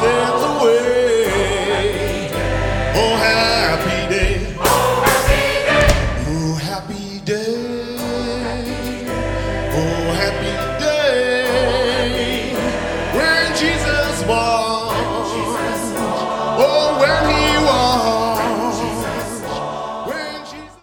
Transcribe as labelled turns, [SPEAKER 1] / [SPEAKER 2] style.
[SPEAKER 1] sins away. Oh, happy day. Oh, happy day. Oh, happy day. When Jesus walked